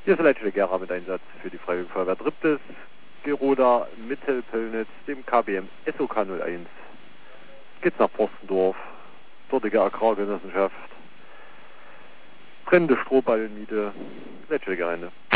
Hier ist Leitstelle Gera mit Einsatz für die Freiwillige Feuerwehr Dribtes, Geroda, Mittelpöllnitz, dem KBM SOK 01. Geht's nach Forstendorf, dortige Agrargenossenschaft, brennende Strohballenmiete, Leitstelle Gera.